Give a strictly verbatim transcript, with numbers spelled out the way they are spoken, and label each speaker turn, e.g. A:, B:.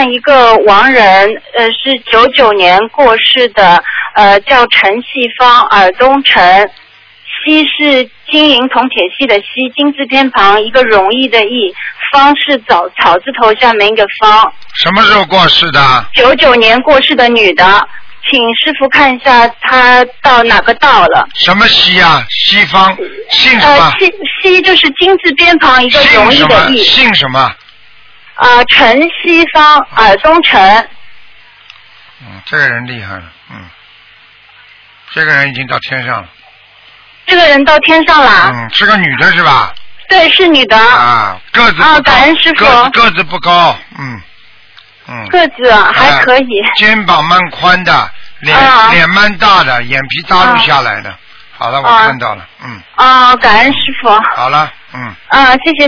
A: 看一个亡人，呃，是九九年过世的，呃，叫陈细芳，尔东陈，西是金银铜铁锡的锡，金字偏旁一个容易的易，芳是草草字头下面一个芳。
B: 什么时候过世的？
A: 九九年过世的女的，请师傅看一下她到哪个道了。
B: 什么西啊？西方姓什么？
A: 呃，西西就是金字边旁一个容易的易。
B: 姓什么？
A: 啊、呃，陈西方，尔东陈。
B: 嗯，这个人厉害了，嗯，这个人已经到天上了。
A: 这个人到天上了。
B: 嗯，是个女的是吧？
A: 对，是女的。
B: 啊，个子不高。
A: 啊，感恩师傅。
B: 个子个子不高，嗯嗯。
A: 个子还可以。
B: 啊、肩膀蛮宽的，脸、啊、脸蛮大的，眼皮耷拉下来的。啊、好了，我看到了，嗯。
A: 啊，感恩师傅。
B: 好了，嗯。
A: 啊，谢谢